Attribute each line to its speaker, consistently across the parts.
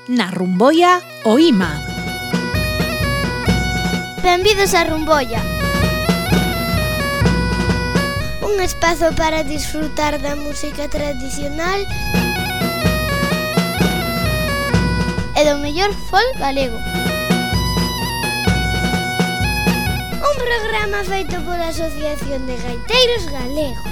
Speaker 1: na Rumboia Oíma.
Speaker 2: Benvidos a Rumboia, un espazo para disfrutar da música tradicional e do mellor folk galego. Un programa feito pola Asociación de Gaiteiros Galegos.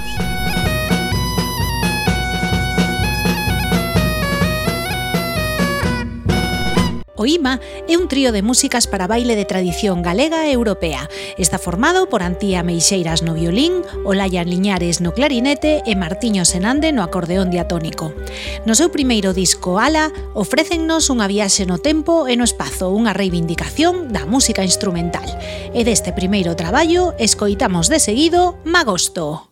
Speaker 1: Oíma é un trío de músicas para baile de tradición galega e europea. Está formado por Antía Meixeiras no violín, Olaya Liñares no clarinete e Martiño Senande no acordeón diatónico. No seu primeiro disco, Ala, ofrécennos unha viaxe no tempo e no espazo, unha reivindicación da música instrumental. E deste primeiro traballo, escoitamos de seguido Magosto.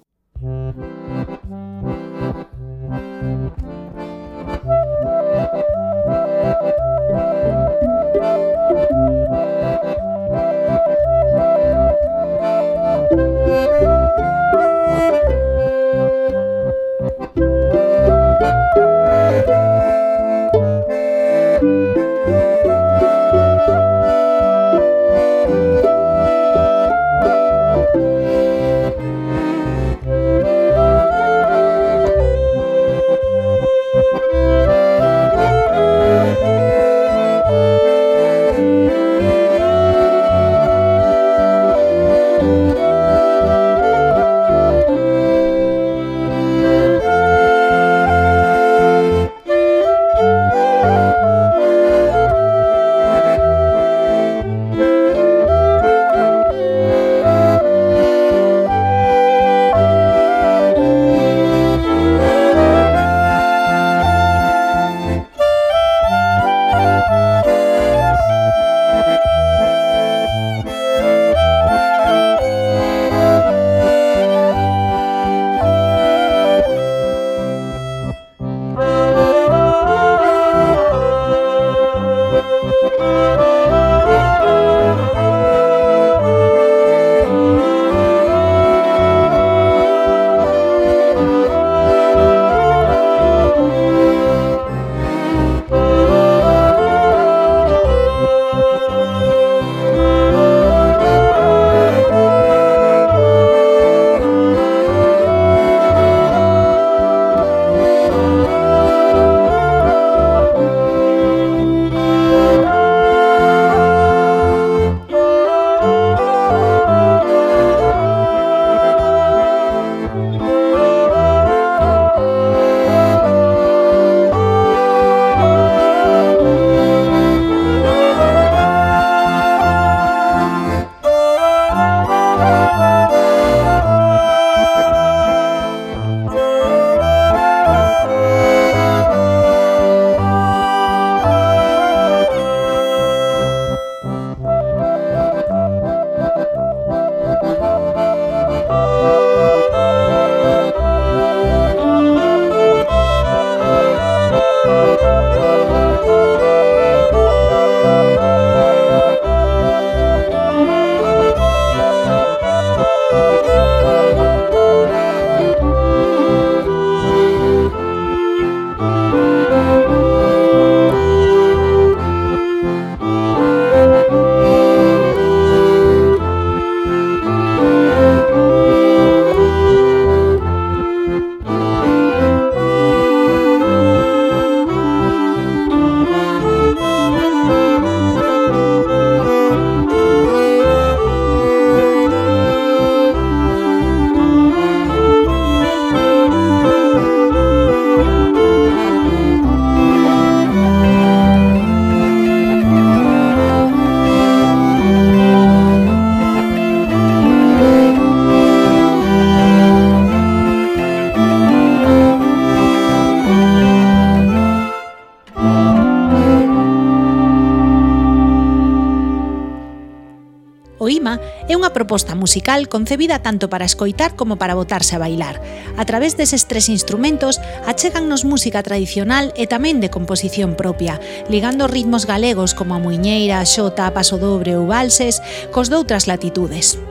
Speaker 1: Oíma é unha proposta musical concebida tanto para escoitar como para botarse a bailar. A través deses tres instrumentos achégannos música tradicional e tamén de composición propia, ligando ritmos galegos como a muiñeira, xota, pasodobre ou valses cos doutras latitudes.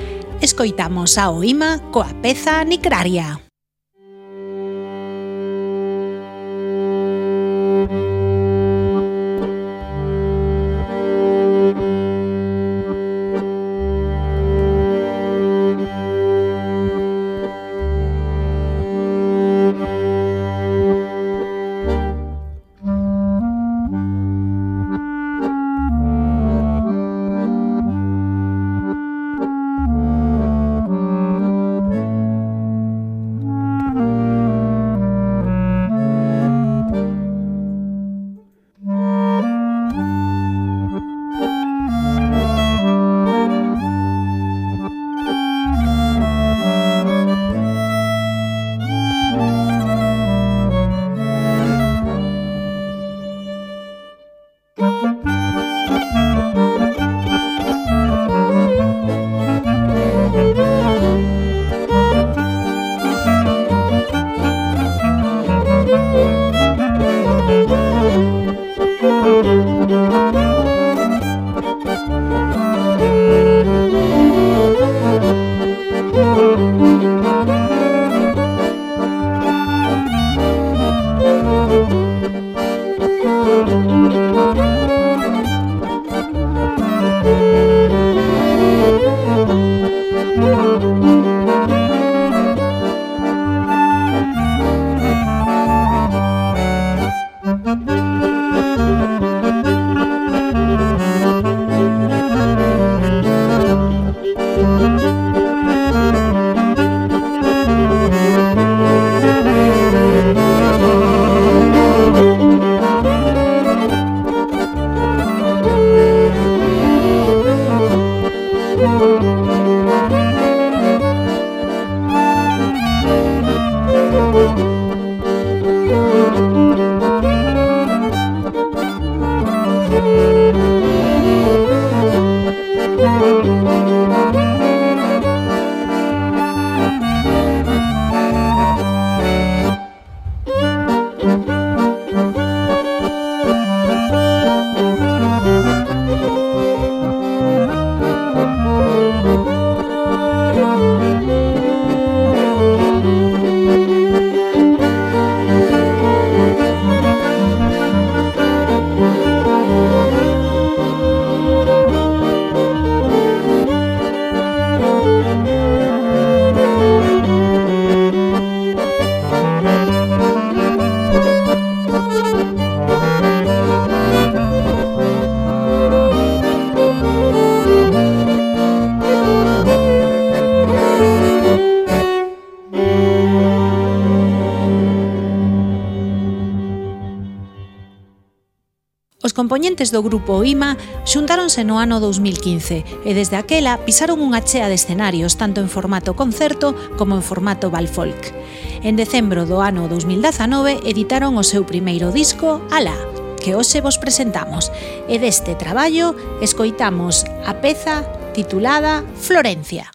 Speaker 1: Escoitamos a Oíma coa peza Nicraria. Os compoñentes do grupo OIMA xuntáronse no ano 2015 e desde aquela pisaron unha chea de escenarios tanto en formato concerto como en formato balfolk. En decembro do ano 2019 editaron o seu primeiro disco, Alá, que hoxe vos presentamos, e deste traballo escoitamos a peza titulada Florencia.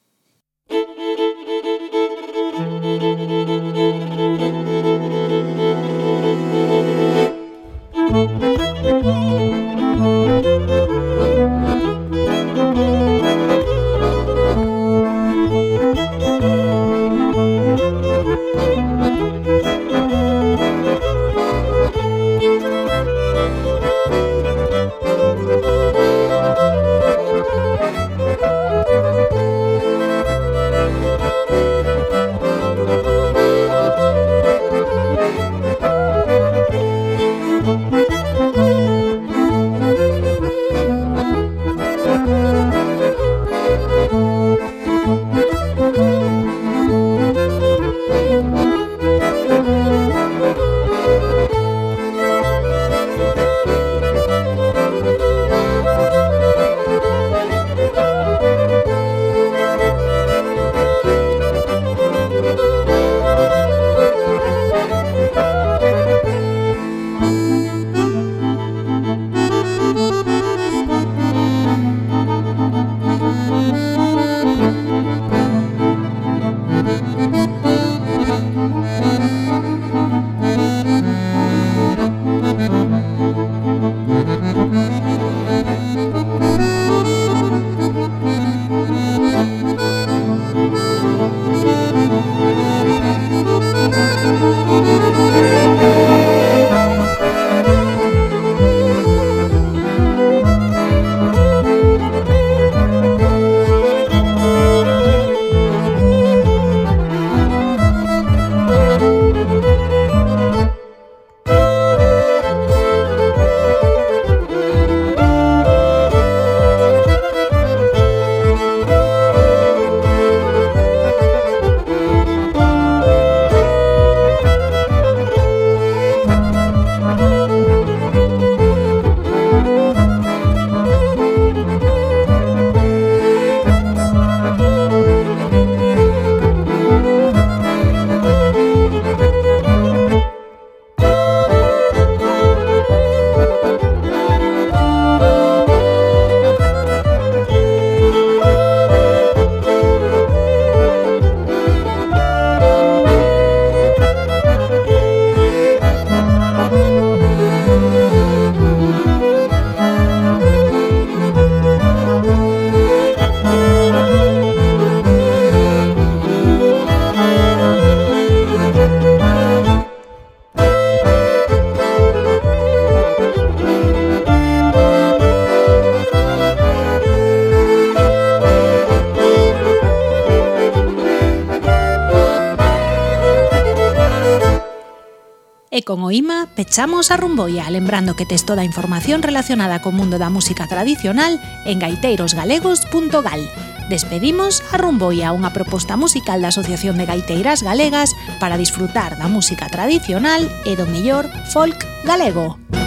Speaker 1: E con OIMA pechamos a Rumboia, lembrando que tes toda a información relacionada co mundo da música tradicional en gaiteirosgalegos.gal. Despedimos a Rumboia, unha proposta musical da Asociación de Gaiteiras Galegas para disfrutar da música tradicional e do mellor folk galego.